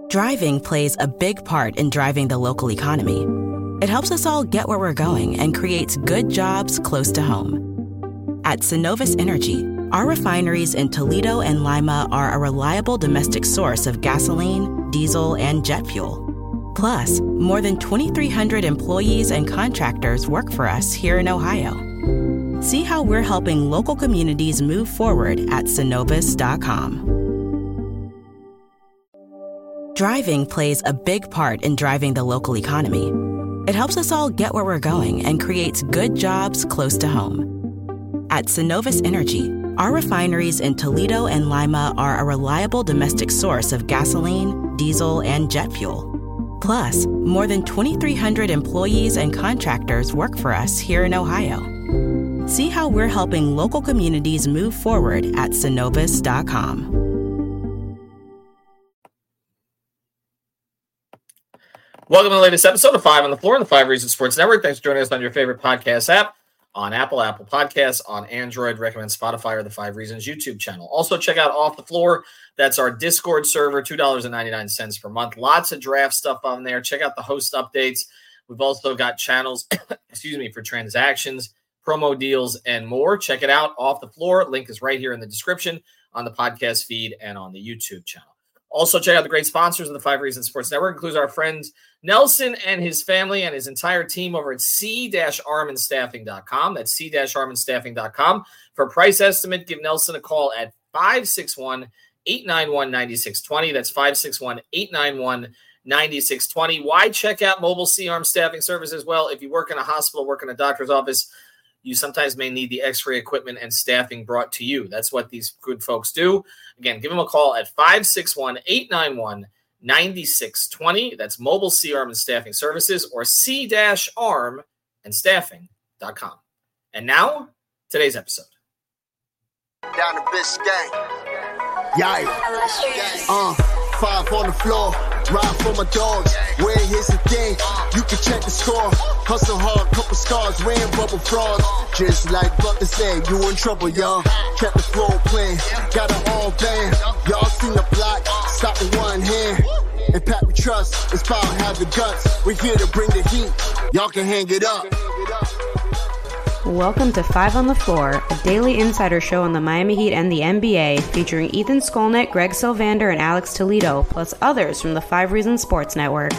Driving plays a big part in driving the local economy. It helps us all get where we're going and creates good jobs close to home. At Synovus Energy, our refineries in Toledo and Lima are a reliable domestic source of gasoline, diesel, and jet fuel. Plus, more than 2,300 employees and contractors work for us here in Ohio. See how we're helping local communities move forward at Synovus.com. Driving plays a big part in driving the local economy. It helps us all get where we're going and creates good jobs close to home. At Synovus Energy, our refineries in Toledo and Lima are a reliable domestic source of gasoline, diesel, and jet fuel. Plus, more than 2,300 employees and contractors work for us here in Ohio. See how we're helping local communities move forward at Synovus.com. Welcome to the latest episode of 5 on the Floor on the 5 Reasons Sports Network. Thanks for joining us on your favorite podcast app, on Apple Podcasts, on Android. Recommend Spotify or the 5 Reasons YouTube channel. Also, check out Off the Floor. That's our Discord server, $2.99 per month. Lots of draft stuff on there. Check out the host updates. We've also got channels, for transactions, promo deals, and more. Check it out, Off the Floor. Link is right here in the description on the podcast feed and on the YouTube channel. Also, check out the great sponsors of the 5 Reasons Sports Network, includes our friends Nelson and his family and his entire team over at c-armandstaffing.com. That's c-armandstaffing.com. For a price estimate, give Nelson a call at 561-891-9620. That's 561-891-9620. Why check out Mobile C-Arm Staffing Services? Well, if you work in a hospital, work in a doctor's office, you sometimes may need the x-ray equipment and staffing brought to you. That's what these good folks do. Again, give them a call at 561-891-9620. That's Mobile C-Arm and Staffing Services, or c-armandstaffing.com. And now, today's episode. Down the Biscayne. Yikes. 5 on the floor. Ride for my dogs. Where here's the thing. You can check the score. Hustle hard, couple scars, wearing bubble frogs. Just like Butler said, you in trouble, y'all. Kept the floor playing, got it all banned. Y'all seen the block, stop with one hand. And Pat we trust, it's power, have the guts. We're here to bring the heat, y'all can hang it up. Welcome to 5 on the Floor, a daily insider show on the Miami Heat and the NBA, featuring Ethan Skolnick, Greg Sylvander, and Alex Toledo, plus others from the 5 Reasons Sports Network.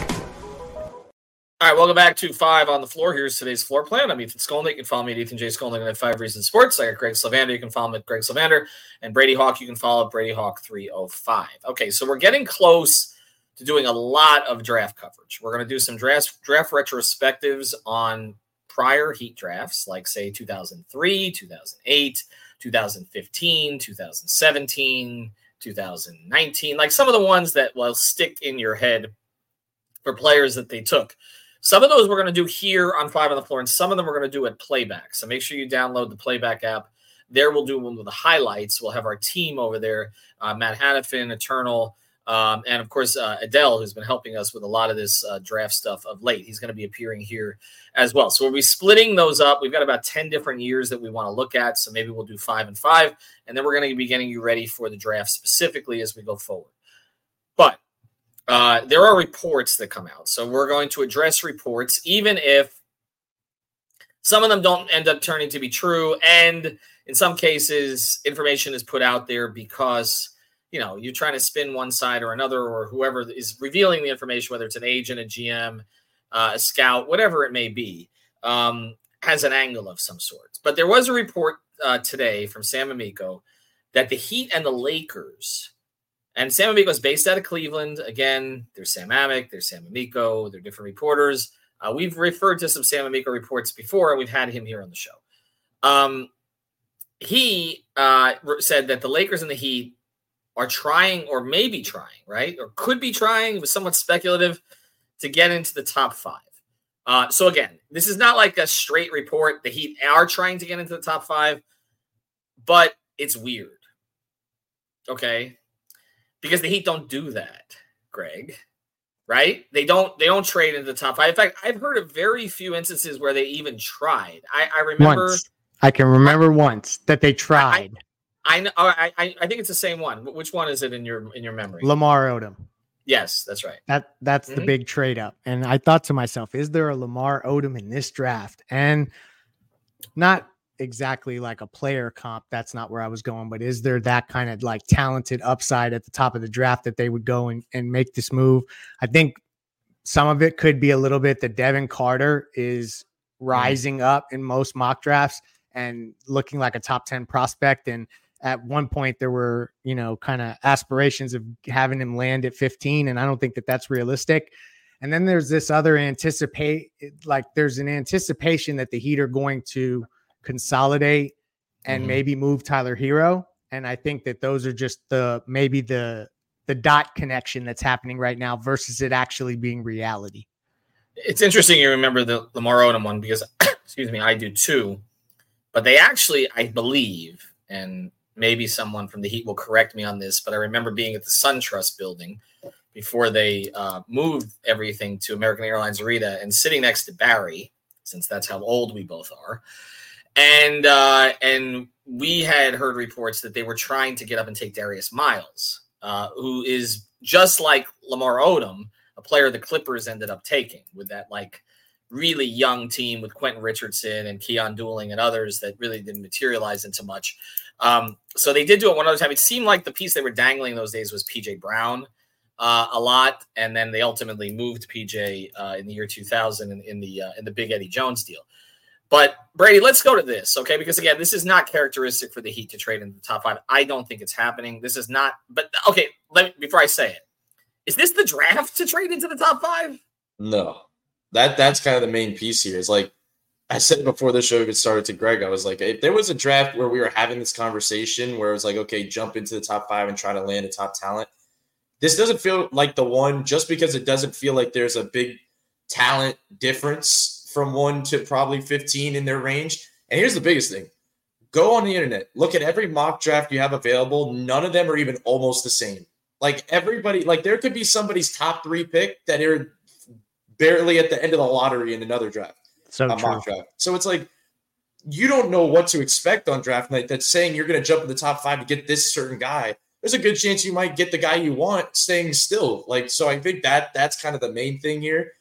All right, welcome back to 5 on the Floor. Here's today's floor plan. I'm Ethan Skolnick. You can follow me at Ethan J. Skolnick at 5 Reasons Sports. I got Greg Sylvander. You can follow him at Greg Sylvander. And Brady Hawk, you can follow at Brady Hawk 305. Okay, so we're getting close to doing a lot of draft coverage. We're going to do some draft retrospectives on prior Heat drafts, like, say, 2003, 2008, 2015, 2017, 2019, like some of the ones that will stick in your head for players that they took. Some of those we're going to do here on 5 on the Floor, and some of them we're going to do at Playback. So make sure you download the Playback app. There we'll do one with the highlights. We'll have our team over there, Matt Hannafin, Eternal, and, of course, Adele, who's been helping us with a lot of this draft stuff of late. He's going to be appearing here as well. So we'll be splitting those up. We've got about 10 different years that we want to look at, so maybe we'll do 5 and 5, and then we're going to be getting you ready for the draft specifically as we go forward. But there are reports that come out, so we're going to address reports, even if some of them don't end up turning to be true, and in some cases, information is put out there because you're trying to spin one side or another, or whoever is revealing the information, whether it's an agent, a GM, a scout, whatever it may be, has an angle of some sort. But there was a report today from Sam Amico that the Heat and the Lakers, and Sam Amico is based out of Cleveland. Again, there's Sam Amick, there's Sam Amico, they're different reporters. We've referred to some Sam Amico reports before, and we've had him here on the show. He said that the Lakers and the Heat are trying, or maybe trying, right? Or could be trying, it was somewhat speculative, to get into the top 5. So again, this is not like a straight report. The Heat are trying to get into the top 5, but it's weird. Okay? Because the Heat don't do that, Greg. Right? They don't trade into the top 5. In fact, I've heard of very few instances where they even tried. I remember once. I can remember once that they tried. I know. I think it's the same one. Which one is it in your memory? Lamar Odom. Yes, that's right. That's the big trade up. And I thought to myself, is there a Lamar Odom in this draft? And not exactly like a player comp. That's not where I was going, but is there that kind of like talented upside at the top of the draft that they would go and make this move? I think some of it could be a little bit that Devin Carter is rising up in most mock drafts and looking like a top 10 prospect. And at one point there were, kind of aspirations of having him land at 15. And I don't think that that's realistic. And then there's this other there's an anticipation that the Heat are going to consolidate and maybe move Tyler Hero. And I think that those are just the dot connection that's happening right now versus it actually being reality. It's interesting you remember the Lamar Odom one because, excuse me, I do too. But they actually, I believe, and maybe someone from the Heat will correct me on this, but I remember being at the SunTrust building before they moved everything to American Airlines Arena and sitting next to Barry, since that's how old we both are. And we had heard reports that they were trying to get up and take Darius Miles, who is just like Lamar Odom, a player the Clippers ended up taking with that like really young team with Quentin Richardson and Keon Dooling and others that really didn't materialize into much. So they did do it one other time. It seemed like the piece they were dangling those days was PJ Brown a lot. And then they ultimately moved PJ in the year 2000 in the Big Eddie Jones deal. But Brady, let's go to this, okay? Because again, this is not characteristic for the Heat to trade in the top 5. I don't think it's happening. This is not, but okay, before I say it, is this the draft to trade into the top 5? No, that's kind of the main piece here. Is like I said before the show even started to Greg, I was like, if there was a draft where we were having this conversation where it was like, okay, jump into the top 5 and try to land a top talent. This doesn't feel like the one just because it doesn't feel like there's a big talent difference from 1 to probably 15 in their range. And here's the biggest thing. Go on the internet. Look at every mock draft you have available. None of them are even almost the same. Like everybody, like there could be somebody's top 3 pick that are barely at the end of the lottery in another draft. Mock draft. So it's like you don't know what to expect on draft night that's saying you're going to jump in the top 5 to get this certain guy. There's a good chance you might get the guy you want staying still. Like, so I think that's kind of the main thing here.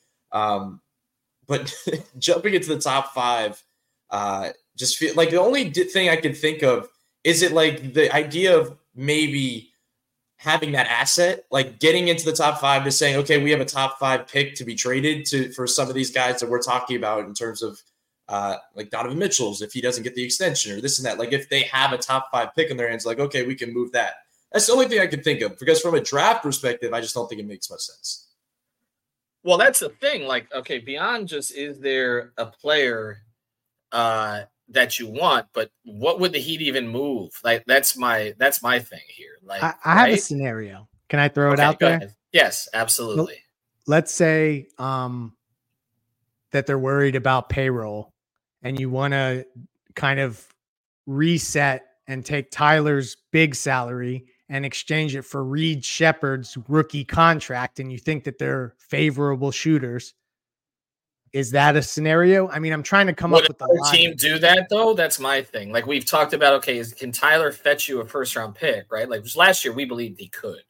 But jumping into the top 5, just feel like the only thing I can think of is it like the idea of maybe having that asset, like getting into the top 5 to saying, okay, we have a top 5 pick to be traded for some of these guys that we're talking about in terms of like Donovan Mitchell's, if he doesn't get the extension or this and that, like if they have a top 5 pick in their hands, like, okay, we can move that. That's the only thing I can think of because from a draft perspective, I just don't think it makes much sense. Well, that's the thing. Like, okay, beyond just is there a player that you want, but what would the Heat even move? Like, that's my thing here. Like, I have a scenario. Can I throw it out there? Ahead. Yes, absolutely. Let's say that they're worried about payroll, and you want to kind of reset and take Tyler's big salary and exchange it for Reed Shepherd's rookie contract, and you think that they're favorable shooters. Is that a scenario? I mean, I'm trying to come up with the team do that though. That's my thing. Like we've talked about, okay, can Tyler fetch you a first round pick, right? Like last year we believed he could.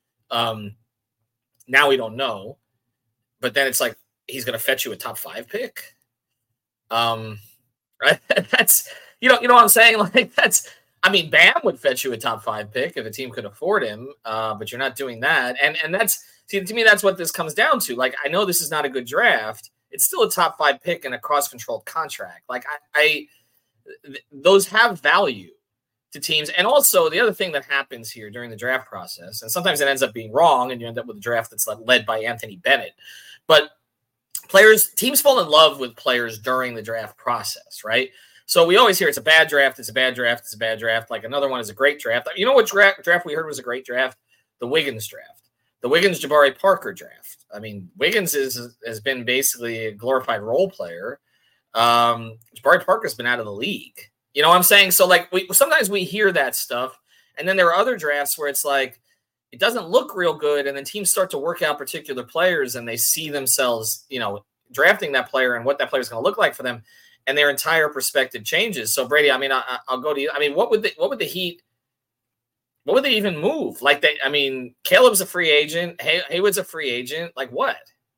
Now we don't know, but then it's like, he's going to fetch you a top 5 pick. Right. That's, you know what I'm saying? Like Bam would fetch you a top 5 pick if a team could afford him, but you're not doing that. And that's, see, to me, that's what this comes down to. Like, I know this is not a good draft. It's still a top 5 pick and a cross-controlled contract. Like, those have value to teams. And also, the other thing that happens here during the draft process, and sometimes it ends up being wrong, and you end up with a draft that's led by Anthony Bennett. But teams fall in love with players during the draft process, right? So we always hear it's a bad draft, it's a bad draft, it's a bad draft. Like another one is a great draft. You know what draft we heard was a great draft? The Wiggins draft. The Wiggins-Jabari Parker draft. I mean, Wiggins has been basically a glorified role player. Jabari Parker's been out of the league. You know what I'm saying? So, like, sometimes we hear that stuff, and then there are other drafts where it's like, it doesn't look real good, and then teams start to work out particular players, and they see themselves, drafting that player and what that player is going to look like for them, and their entire perspective changes. So, Brady, I mean, I'll go to you. I mean, what would the Heat What would they even move? Like Caleb's a free agent. Haywood's a free agent. Like what?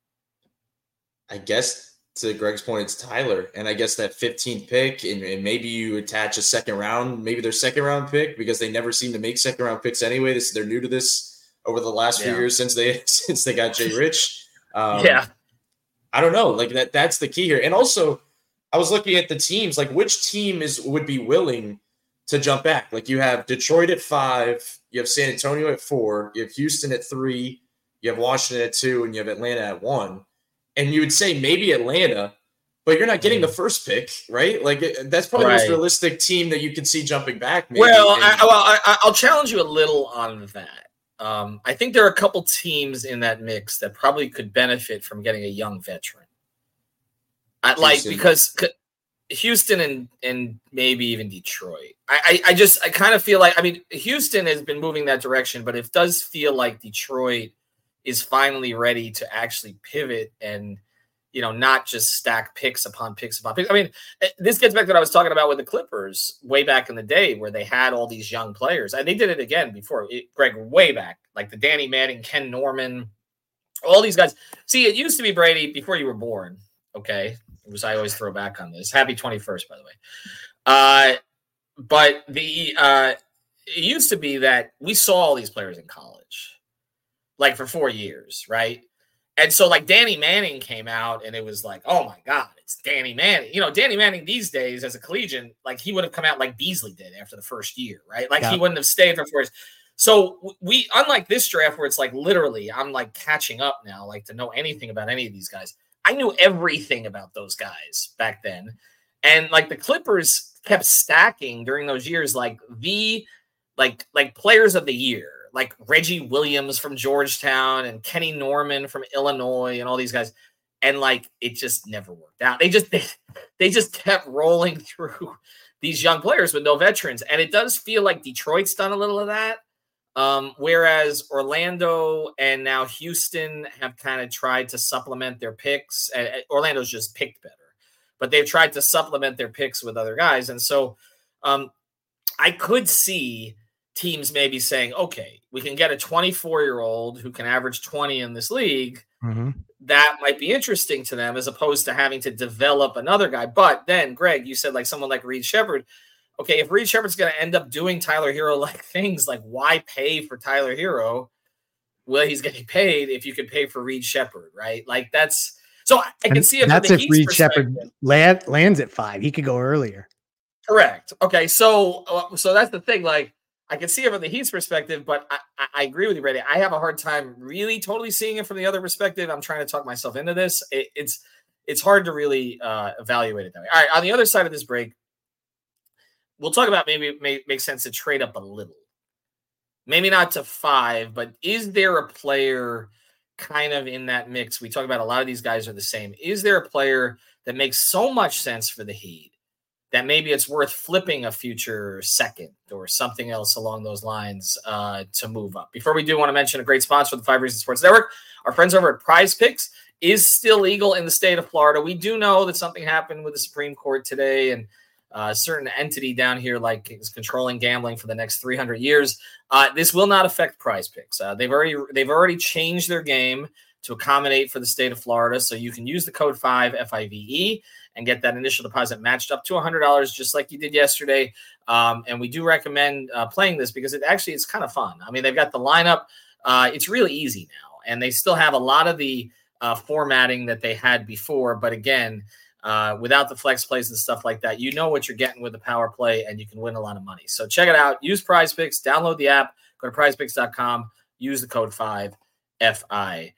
I guess to Greg's point, it's Tyler. And I guess that 15th pick, and maybe you attach a second round, maybe their second round pick, because they never seem to make second round picks anyway. They're new to this over the last few years since they got Jay Rich. I don't know. Like that's the key here. And also, I was looking at the teams, like which team would be willing to jump back. Like you have Detroit at 5, you have San Antonio at 4, you have Houston at 3, you have Washington at 2, and you have Atlanta at 1. And you would say maybe Atlanta, but you're not getting the first pick, right? Like that's probably the most realistic team that you can see jumping back. Maybe. Well, I'll challenge you a little on that. I think there are a couple teams in that mix that probably could benefit from getting a young veteran. Because Houston and maybe even Detroit. I kind of feel like, Houston has been moving that direction, but it does feel like Detroit is finally ready to actually pivot and, not just stack picks upon picks upon picks. This gets back to what I was talking about with the Clippers way back in the day where they had all these young players. And they did it again before, Greg, way back, like the Danny Manning, Ken Norman, all these guys. See, it used to be, Brady, before you were born, okay? I always throw back on this. Happy 21st, by the way. But it used to be that we saw all these players in college, like for 4 years, right? And so like Danny Manning came out and it was like, oh my God, it's Danny Manning. Danny Manning these days as a collegian, like he would have come out like Beasley did after the first year, right? Like he wouldn't have stayed for 4 years. So we, unlike this draft where it's like literally I'm like catching up now, like to know anything about any of these guys. I knew everything about those guys back then. And like the Clippers kept stacking during those years, like like players of the year, like Reggie Williams from Georgetown and Kenny Norman from Illinois and all these guys. And like, it just never worked out. They just kept rolling through these young players with no veterans. And it does feel like Detroit's done a little of that. Whereas Orlando and now Houston have kind of tried to supplement their picks. Orlando's just picked better, but they've tried to supplement their picks with other guys. And so I could see teams maybe saying, okay, we can get a 24-year-old who can average 20 in this league. Mm-hmm. That might be interesting to them as opposed to having to develop another guy. But then, Greg, you said like someone like Reed Sheppard. Okay, if Reed Sheppard's going to end up doing Tyler Hero-like things, like why pay for Tyler Hero? Well, he's getting paid if you could pay for Reed Sheppard, right? Like that's so I can see it. That's if Reed Sheppard lands at 5. He could go earlier. Correct. Okay, so that's the thing. Like I can see it from the Heat's perspective, but I agree with you, Brady. I have a hard time really totally seeing it from the other perspective. I'm trying to talk myself into this. It's hard to really evaluate it that way. All right, on the other side of this break, we'll talk about maybe it makes sense to trade up a little. Maybe not to 5, but is there a player kind of in that mix? We talk about a lot of these guys are the same. Is there a player that makes so much sense for the Heat that maybe it's worth flipping a future second or something else along those lines to move up? Before we do, want to mention a great sponsor of the 5 Reasons Sports Network. Our friends over at Prize Picks is still legal in the state of Florida. We do know that something happened with the Supreme Court today, and a certain entity down here like is controlling gambling for the next 300 years. This will not affect Prize Picks. They've already changed their game to accommodate for the state of Florida. So you can use the code 5 FIVE and get that initial deposit matched up to $100, just like you did yesterday. And we do recommend playing this because it's kind of fun. I mean, they've got the lineup. It's really easy now, and they still have a lot of the formatting that they had before. But again, without the flex plays and stuff like that, you know what you're getting with the power play, and you can win a lot of money. So check it out. Use Prize Picks. Download the app. Go to prizepicks.com. Use the code 5 FIVE.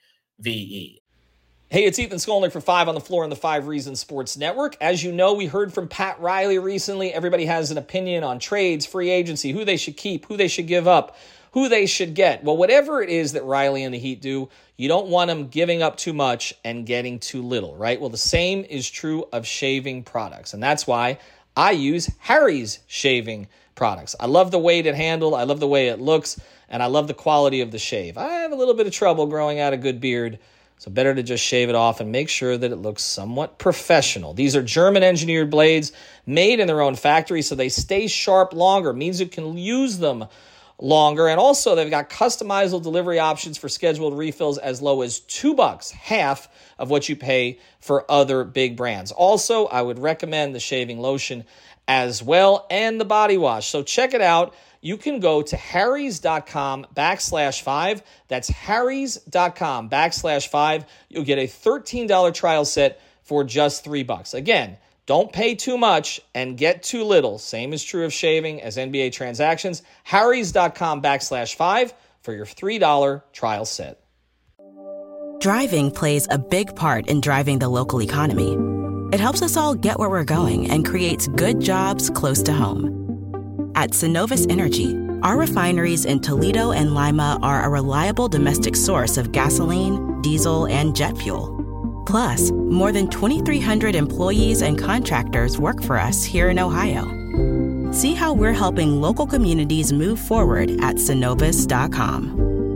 Hey, it's Ethan Skolnick for 5 on the Floor on the 5 Reasons Sports Network. As you know, we heard from Pat Riley recently. Everybody has an opinion on trades, free agency, who they should keep, who they should give up, who they should get. Well, whatever it is that Riley and the Heat do, you don't want them giving up too much and getting too little, right? Well, the same is true of shaving products, and that's why I use Harry's shaving products. I love the weight it handles, I love the way it looks, and I love the quality of the shave. I have a little bit of trouble growing out a good beard, so better to just shave it off and make sure that it looks somewhat professional. These are German-engineered blades made in their own factory, so they stay sharp longer. It means you can use them longer. And also, they've got customizable delivery options for scheduled refills as low as $2, half of what you pay for other big brands. Also, I would recommend the shaving lotion as well and the body wash. So check it out. You can go to harrys.com/5. That's harrys.com/5. You'll get a $13 trial set for just $3. Again, don't pay too much and get too little. Same is true of shaving as NBA transactions. harrys.com/5 for your $3 trial set. Driving plays a big part in driving the local economy. It helps us all get where we're going and creates good jobs close to home. At Synovus Energy, our refineries in Toledo and Lima are a reliable domestic source of gasoline, diesel, and jet fuel. Plus, more than 2,300 employees and contractors work for us here in Ohio. See how we're helping local communities move forward at Synovus.com.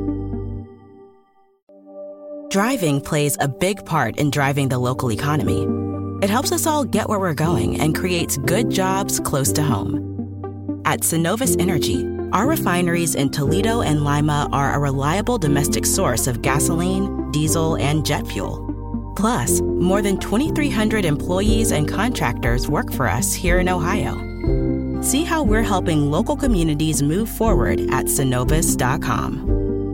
Driving plays a big part in driving the local economy. It helps us all get where we're going and creates good jobs close to home. At Synovus Energy, our refineries in Toledo and Lima are a reliable domestic source of gasoline, diesel, and jet fuel. Plus, more than 2,300 employees and contractors work for us here in Ohio. See how we're helping local communities move forward at Synovus.com.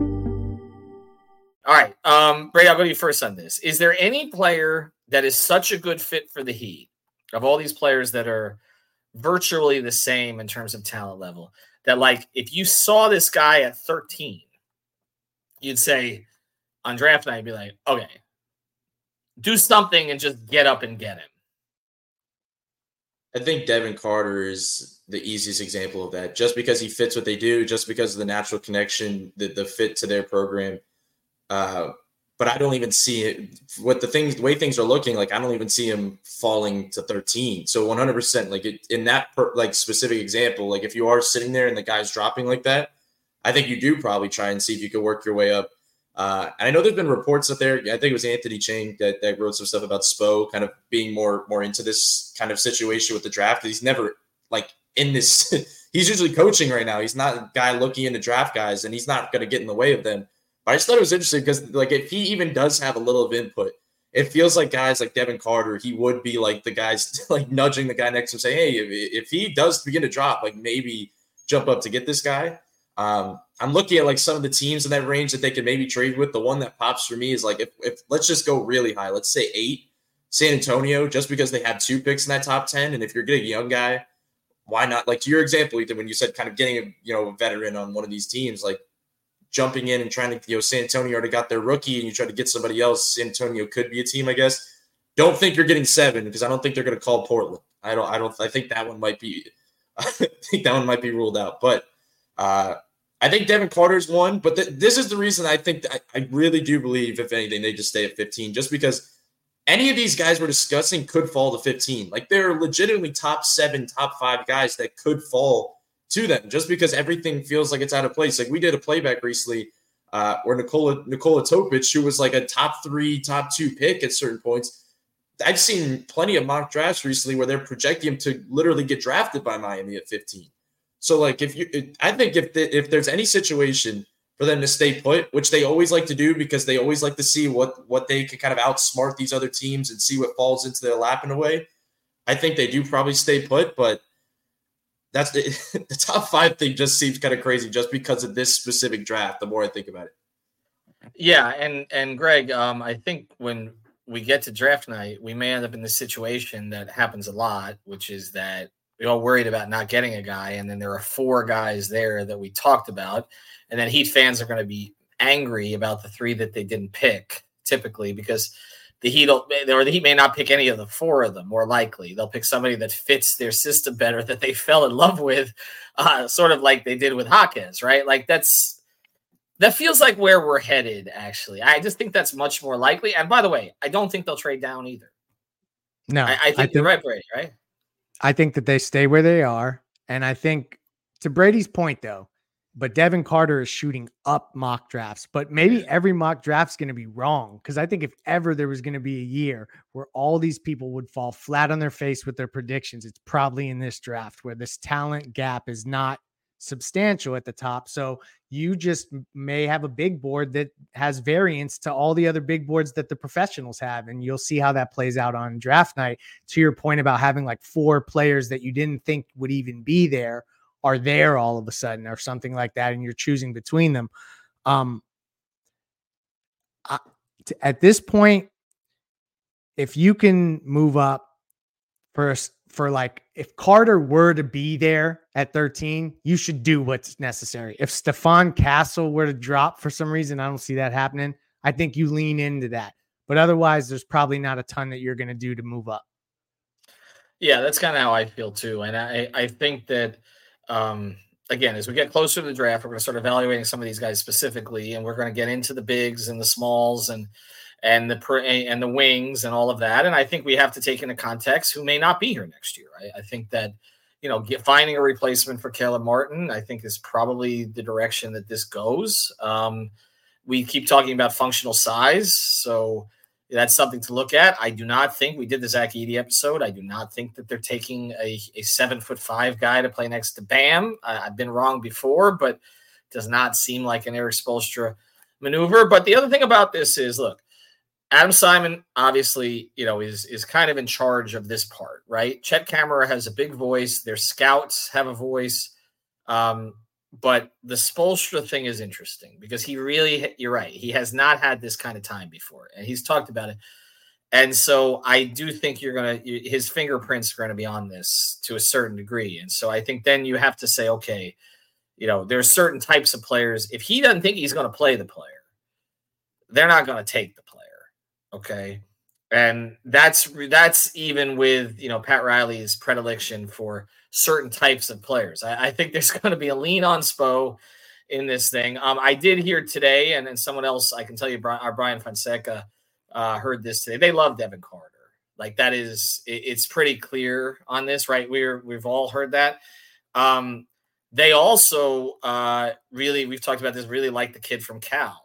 All right, Brady, I'll go to you first on this. Is there any player that is such a good fit for the Heat, of all these players that are virtually the same in terms of talent level, that, like, if you saw this guy at 13, you'd say on draft night, you'd be like, okay, do something and just get up and get him? I think Devin Carter is the easiest example of that, just because he fits what they do, just because of the natural connection, the fit to their program. But I don't even see it with the way things are looking. Like, I don't even see him falling to 13. So 100%, like in that specific example, like if you are sitting there and the guy's dropping like that, I think you do probably try and see if you can work your way up. And I know there's been reports out there. I think it was Anthony Chang that wrote some stuff about Spo kind of being more into this kind of situation with the draft. He's never like in this. He's usually coaching right now. He's not a guy looking into draft guys, and he's not going to get in the way of them. But I just thought it was interesting because, like, if he even does have a little of input, it feels like guys like Devin Carter, he would be like the guys like nudging the guy next to him, saying, hey, if he does begin to drop, like maybe jump up to get this guy. I'm looking at like some of the teams in that range that they could maybe trade with. The one that pops for me is like, if let's just go really high, let's say 8, San Antonio, just because they have 2 picks in that top 10. And if you're getting a young guy, why not? Like to your example, Ethan, when you said kind of getting a veteran on one of these teams, like jumping in and trying to, San Antonio already got their rookie and you try to get somebody else. San Antonio could be a team, I guess. Don't think you're getting 7 because I don't think they're going to call Portland. I think that one might be, ruled out. But I think Devin Carter's one, but this is the reason I think that I really do believe, if anything, they just stay at 15, just because any of these guys we're discussing could fall to 15. Like there are legitimately top 7, top 5 guys that could fall to them just because everything feels like it's out of place. Like we did a playback recently where Nikola Topic, who was like a top 3, top 2 pick at certain points. I've seen plenty of mock drafts recently where they're projecting him to literally get drafted by Miami at 15. So, like, I think if there's any situation for them to stay put, which they always like to do because they always like to see what they can kind of outsmart these other teams and see what falls into their lap in a way, I think they do probably stay put. But that's the top 5 thing just seems kind of crazy just because of this specific draft. The more I think about it, yeah, and Greg, I think when we get to draft night, we may end up in this situation that happens a lot, which is that we're all worried about not getting a guy, and then there are 4 guys there that we talked about, and then Heat fans are going to be angry about the 3 that they didn't pick, typically, because the Heat may not pick any of the 4 of them. More likely, they'll pick somebody that fits their system better, that they fell in love with, sort of like they did with Jaquez, right? Like that feels like where we're headed. Actually, I just think that's much more likely. And by the way, I don't think they'll trade down either. No, I think you're right, Brady. Right. I think that they stay where they are. And I think to Brady's point, though, but Devin Carter is shooting up mock drafts. But maybe every mock draft's going to be wrong. Because I think if ever there was going to be a year where all these people would fall flat on their face with their predictions, it's probably in this draft where this talent gap is not substantial at the top. So you just may have a big board that has variance to all the other big boards that the professionals have. And you'll see how that plays out on draft night. To your point about having like 4 players that you didn't think would even be there are there all of a sudden or something like that. And you're choosing between them. At this point, if you can move up for like, if Carter were to be there at 13, you should do what's necessary. If Stephon Castle were to drop for some reason, I don't see that happening. I think you lean into that. But otherwise, there's probably not a ton that you're going to do to move up. Yeah, that's kind of how I feel too. And I think that, again, as we get closer to the draft, we're going to start evaluating some of these guys specifically, and we're going to get into the bigs and the smalls and the wings and all of that. And I think we have to take into context who may not be here next year. I think that, finding a replacement for Caleb Martin, I think is probably the direction that this goes. We keep talking about functional size. So that's something to look at. I do not think we did the Zach Edey episode. I do not think that they're taking a 7'5" guy to play next to Bam. I've been wrong before, but it does not seem like an Erik Spoelstra maneuver. But the other thing about this is, look, Adam Simon obviously, is kind of in charge of this part, right? Chet Kamara has a big voice. Their scouts have a voice. But the Spoelstra thing is interesting because you're right. He has not had this kind of time before, and he's talked about it. And so I do think his fingerprints are going to be on this to a certain degree. And so I think then you have to say, okay, there's certain types of players. If he doesn't think he's going to play the player, they're not going to take the player. Okay. And that's even with, Pat Riley's predilection for certain types of players. I think there's going to be a lean on Spo in this thing. I did hear today, and then someone else, I can tell you, our Brian Fonseca heard this today. They love Devin Carter. Like it's pretty clear on this, right? We've all heard that. They also we've talked about this, really like the kid from Cal.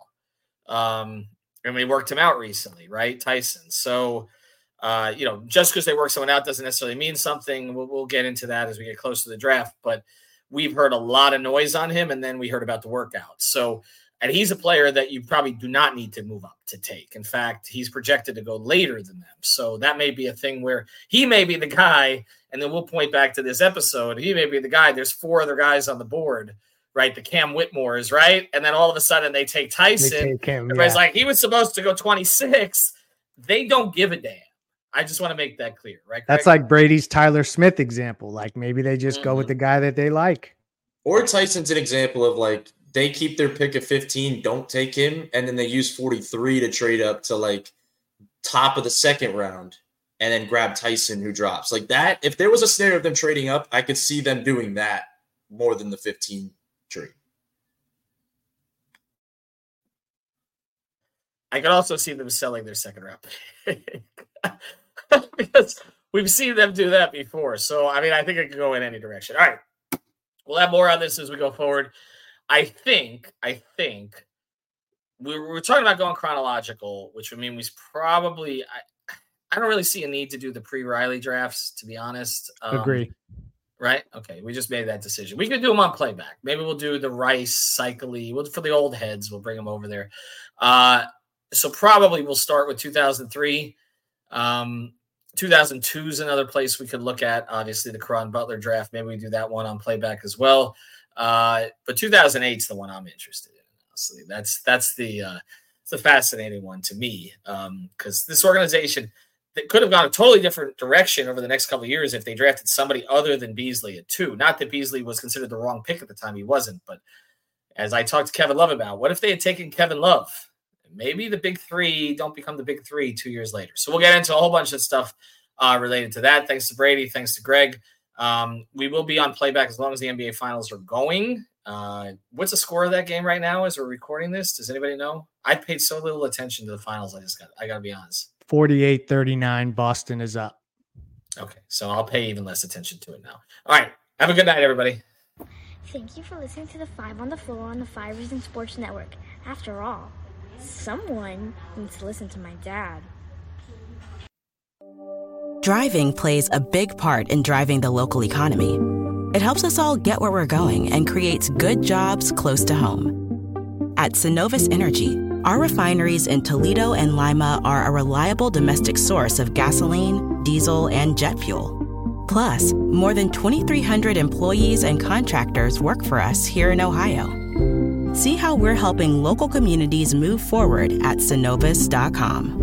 And we worked him out recently, right? Tyson. So, just because they work someone out doesn't necessarily mean something. We'll get into that as we get close to the draft, but we've heard a lot of noise on him, and then we heard about the workout. So, and he's a player that you probably do not need to move up to take. In fact, he's projected to go later than them. So that may be a thing where he may be the guy, and then we'll point back to this episode. He may be the guy. There's 4 other guys on the board, right? The Cam Whitmores, right? And then all of a sudden they take Tyson. Everybody's like, he was supposed to go 26. They don't give a damn. I just want to make that clear, right? That's like Brady's Tyler Smith example. Like maybe they just go with the guy that they like. Or Tyson's an example of like, they keep their pick at 15, don't take him, and then they use 43 to trade up to like top of the second round and then grab Tyson who drops. Like that, if there was a scenario of them trading up, I could see them doing that more than the 15 trade. I could also see them selling their second round because we've seen them do that before. So, I think it could go in any direction. All right. We'll have more on this as we go forward. I think we're talking about going chronological, which would mean we probably, I don't really see a need to do the pre-Riley drafts, to be honest. Agree. Right? Okay. We just made that decision. We could do them on playback. Maybe we'll do the Rice, Cycly. For the old heads, we'll bring them over there. So probably we'll start with 2003. 2002 is another place we could look at. Obviously, the Caron Butler draft. Maybe we do that one on playback as well. But 2008 is the one I'm interested in. Honestly, that's the fascinating one to me, because this organization that could have gone a totally different direction over the next couple of years if they drafted somebody other than Beasley at 2. Not that Beasley was considered the wrong pick at the time; he wasn't. But as I talked to Kevin Love about, what if they had taken Kevin Love? Maybe the big 3 don't become the big 3 2 years later. So we'll get into a whole bunch of stuff related to that. Thanks to Brady. Thanks to Greg. We will be on playback as long as the NBA finals are going. What's the score of that game right now as we're recording this? Does anybody know? I paid so little attention to the finals. I got to be honest. 48-39. Boston is up. Okay. So I'll pay even less attention to it now. All right. Have a good night, everybody. Thank you for listening to the 5 on the Floor on the 5 Reasons Sports Network. After all, someone needs to listen to my dad. Driving plays a big part in driving the local economy. It helps us all get where we're going and creates good jobs close to home. At Synovus Energy, our refineries in Toledo and Lima are a reliable domestic source of gasoline, diesel, and jet fuel. Plus, more than 2,300 employees and contractors work for us here in Ohio. See how we're helping local communities move forward at Synovus.com.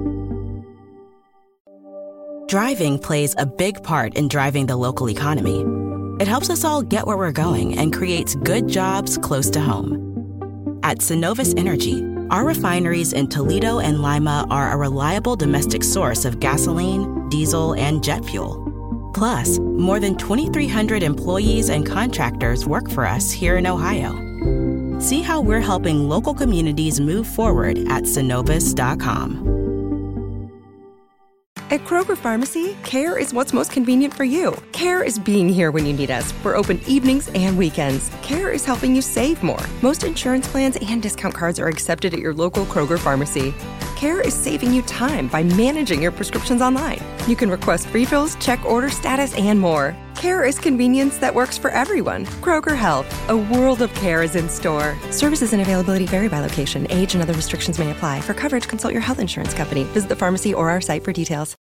Driving plays a big part in driving the local economy. It helps us all get where we're going and creates good jobs close to home. At Synovus Energy, our refineries in Toledo and Lima are a reliable domestic source of gasoline, diesel, and jet fuel. Plus, more than 2,300 employees and contractors work for us here in Ohio. See how we're helping local communities move forward at Synovus.com. At Kroger Pharmacy, care is what's most convenient for you. Care is being here when you need us. We're open evenings and weekends. Care is helping you save more. Most insurance plans and discount cards are accepted at your local Kroger Pharmacy. Care is saving you time by managing your prescriptions online. You can request refills, check order status, and more. Care is convenience that works for everyone. Kroger Health, a world of care is in store. Services and availability vary by location. Age and other restrictions may apply. For coverage, consult your health insurance company. Visit the pharmacy or our site for details.